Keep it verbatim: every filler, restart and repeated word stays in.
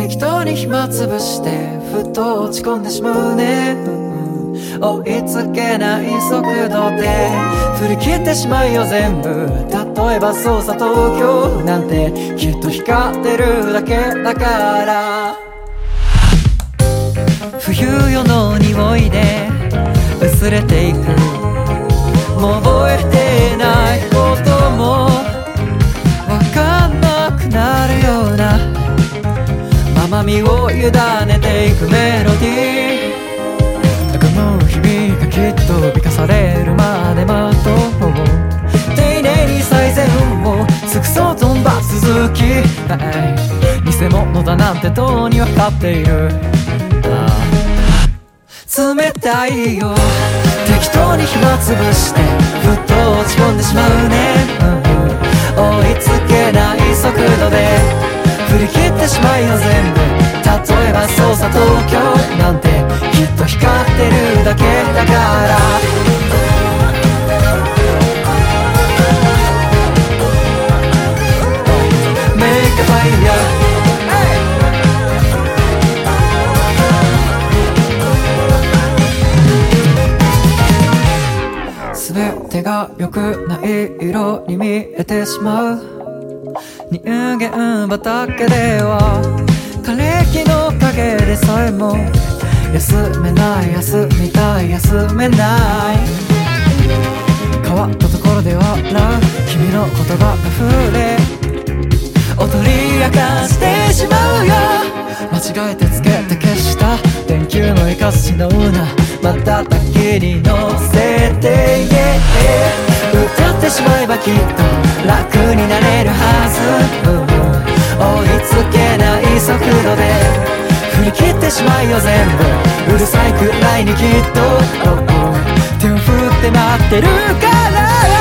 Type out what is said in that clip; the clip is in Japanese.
適当に暇つぶしてふと落ち込んでしまうね、うんうん、追いつけない速度で振り切ってしまうよ全部。例えば捜査東京なんてきっと光ってるだけだから。冬夜の匂いで薄れていく、もう覚えてないこともわかんなくなるようなまま身を委ねていくメロディー。この日々がきっと美化されるまで待とう。丁寧に最善を尽くそうとんば続き、偽物だなんてとうにわかっている。冷たいよ適当に暇つぶしてふっと落ち込んでしまうね、うん、追いつけない速度で振り切ってしまうよ全部。例えば捜査東京なんてきっと光ってるだけだから。Make a fire全てが良くない色に見えてしまう。人間畑では枯れ木の陰でさえも休めない休みたい休めない。変わったところで笑う君の言葉が触れ踊り明かしてしまうよ。間違えてつけて消した電球の生かしのうな瞬きに乗せて、yeah、歌ってしまえばきっと楽になれるはず、うん、追いつけない速度で振り切ってしまうよ全部。うるさいくらいにきっと、oh、oh、手を振って待ってるから。